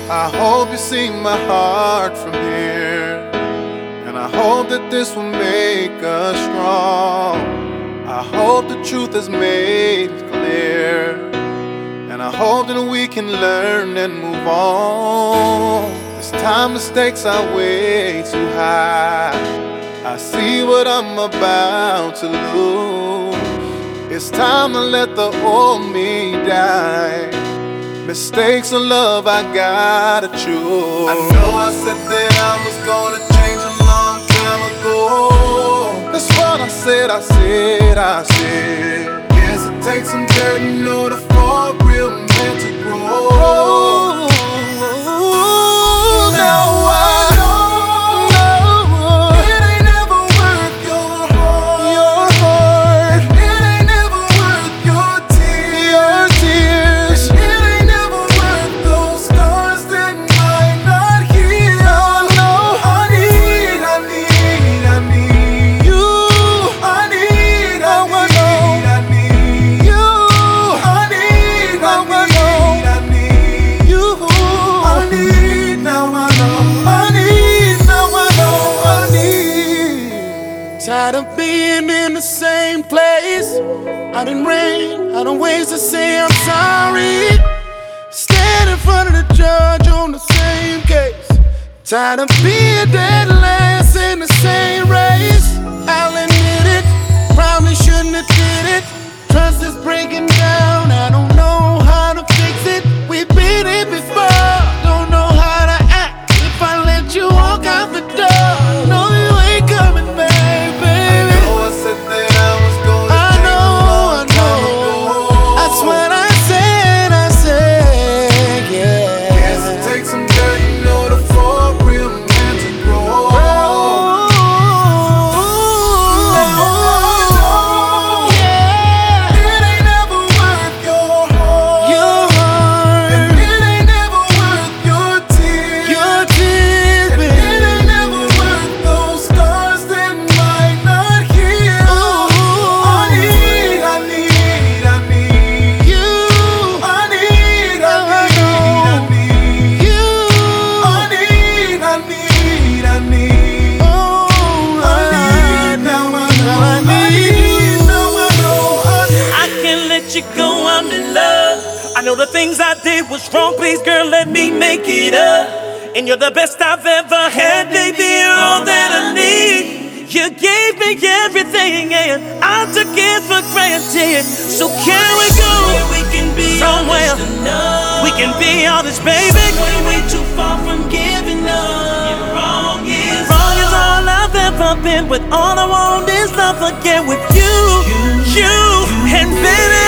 I hope you see my heart from here, and I hope that this will make us strong. I hope the truth is made clear, and I hope that we can learn and move on. This time the stakes are way too high. I see what I'm about to lose. It's time to let the old me die. Mistakes of love, I gotta choose. I know I said that I was gonna change a long time ago. That's what I said. Guess it takes some dirt in order for a real man to grow. Now I know it ain't never worth your heart. It ain't never worth your tears. It ain't never worth those scars that might not heal. No, I need you. I need you. Tired of being in the same place. I done rain, I done ways to say I'm sorry. Stand in front of the judge on the same case. Tired of being dead last in the same race. I'll admit it, probably shouldn't have did it. Trust is breaking down, I don't know how to fix it. We've been here before, don't know how to act if I let you walk out the door. No, you ain't coming back. I know the things I did was wrong, please girl, let me make it up. And you're the best I've ever had, baby, you're all that I need. You gave me everything and I took it for granted. So can we go somewhere we can be honest, baby? Way too far from giving up. Wrong is all I've ever been, but all I want is love again with you, and baby,